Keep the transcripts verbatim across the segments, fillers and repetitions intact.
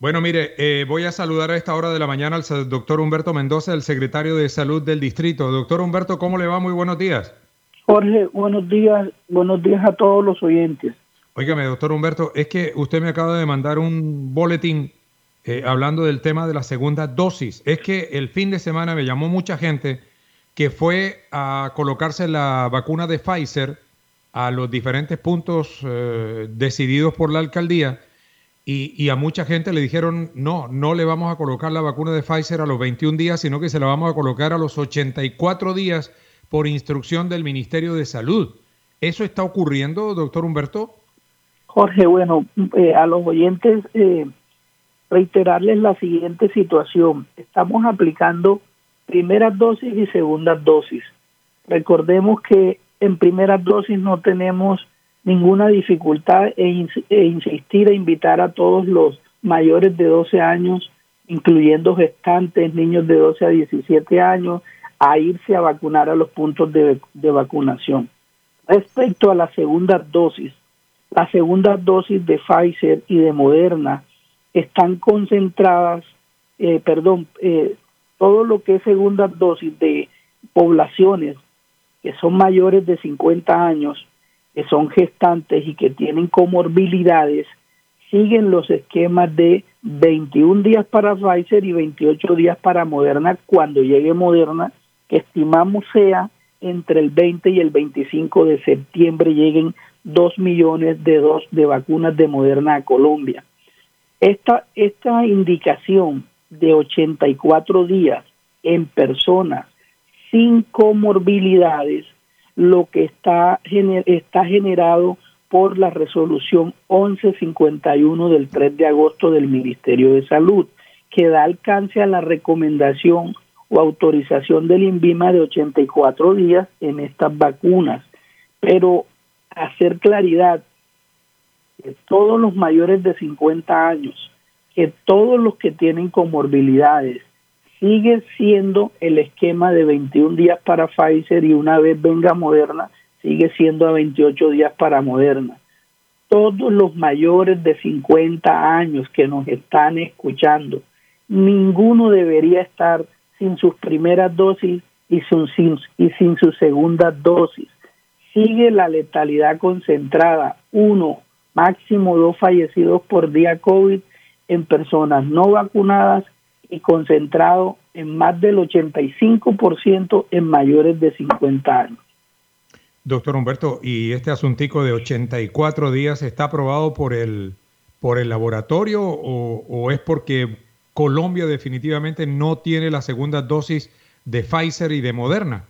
Bueno, mire, eh, voy a saludar a esta hora de la mañana al se- doctor Humberto Mendoza, el secretario de Salud del distrito. Doctor Humberto, ¿cómo le va? Muy buenos días. Jorge, buenos días, buenos días a todos los oyentes. Óigame, doctor Humberto, es que usted me acaba de mandar un boletín eh, hablando del tema de la segunda dosis. Es que el fin de semana me llamó mucha gente que fue a colocarse la vacuna de Pfizer a los diferentes puntos eh, decididos por la alcaldía. Y, y a mucha gente le dijeron, no, no le vamos a colocar la vacuna de Pfizer a los veintiún días, sino que se la vamos a colocar a los ochenta y cuatro días por instrucción del Ministerio de Salud. ¿Eso está ocurriendo, doctor Humberto? Jorge, bueno, eh, a los oyentes eh, reiterarles la siguiente situación. Estamos aplicando primeras dosis y segundas dosis. Recordemos que en primeras dosis no tenemos ninguna dificultad en e insistir e invitar a todos los mayores de doce años, incluyendo gestantes, niños de doce a diecisiete años, a irse a vacunar a los puntos de, de vacunación. Respecto a la segunda dosis, las segundas dosis de Pfizer y de Moderna están concentradas, eh, perdón, eh, todo lo que es segunda dosis de poblaciones que son mayores de cincuenta años, que son gestantes y que tienen comorbilidades, siguen los esquemas de veintiún días para Pfizer y veintiocho días para Moderna cuando llegue Moderna, que estimamos sea entre el veinte y el veinticinco de septiembre lleguen dos millones de dosis de vacunas de Moderna a Colombia. Esta, esta indicación de ochenta y cuatro días en personas sin comorbilidades, lo que está, gener, está generado por la resolución once cincuenta y uno del tres de agosto del Ministerio de Salud, que da alcance a la recomendación o autorización del INVIMA de ochenta y cuatro días en estas vacunas. Pero hacer claridad que todos los mayores de cincuenta años, que todos los que tienen comorbilidades, sigue siendo el esquema de veintiún días para Pfizer y una vez venga Moderna, sigue siendo a veintiocho días para Moderna. Todos los mayores de cincuenta años que nos están escuchando, ninguno debería estar sin sus primeras dosis y sin, y sin su segunda dosis. Sigue la letalidad concentrada, uno, máximo dos fallecidos por día COVID en personas no vacunadas y concentrado en más del ochenta y cinco por ciento en mayores de cincuenta años. Doctor Humberto, ¿y este asuntico de ochenta y cuatro días está aprobado por el, por el laboratorio o, o es porque Colombia definitivamente no tiene la segunda dosis de Pfizer y de Moderna?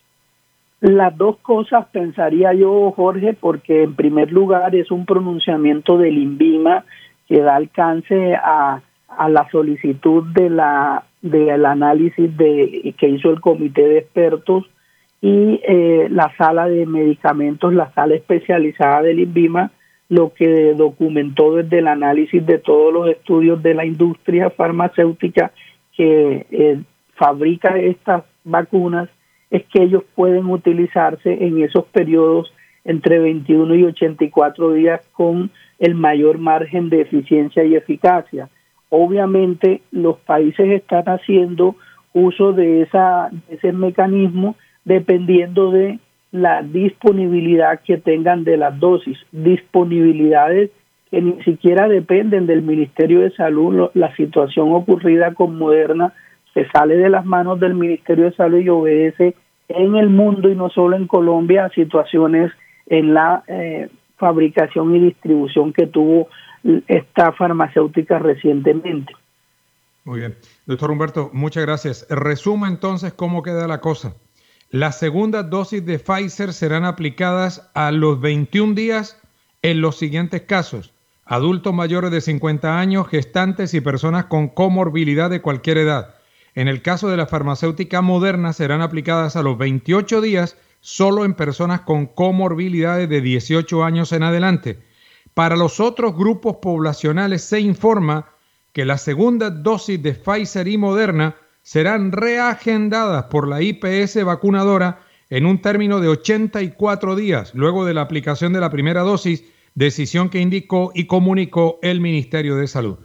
Las dos cosas pensaría yo, Jorge, porque en primer lugar es un pronunciamiento del INVIMA que da alcance a, a la solicitud de la del análisis de que hizo el comité de expertos y eh, la sala de medicamentos, la sala especializada del INVIMA, lo que documentó desde el análisis de todos los estudios de la industria farmacéutica que eh, fabrica estas vacunas, es que ellos pueden utilizarse en esos periodos entre veintiuno y ochenta y cuatro días con el mayor margen de eficiencia y eficacia. Obviamente los países están haciendo uso de, esa, de ese mecanismo dependiendo de la disponibilidad que tengan de las dosis, disponibilidades que ni siquiera dependen del Ministerio de Salud. La situación ocurrida con Moderna se sale de las manos del Ministerio de Salud y obedece en el mundo y no solo en Colombia a situaciones en la eh, fabricación y distribución que tuvo esta farmacéutica recientemente. Muy bien. Doctor Humberto, muchas gracias. Resuma entonces cómo queda la cosa. Las segundas dosis de Pfizer serán aplicadas a los veintiún días en los siguientes casos: adultos mayores de cincuenta años, gestantes y personas con comorbilidad de cualquier edad. En el caso de la farmacéutica Moderna serán aplicadas a los veintiocho días solo en personas con comorbilidades de dieciocho años en adelante. Para los otros grupos poblacionales se informa que las segundas dosis de Pfizer y Moderna serán reagendadas por la I P S vacunadora en un término de ochenta y cuatro días luego de la aplicación de la primera dosis, decisión que indicó y comunicó el Ministerio de Salud.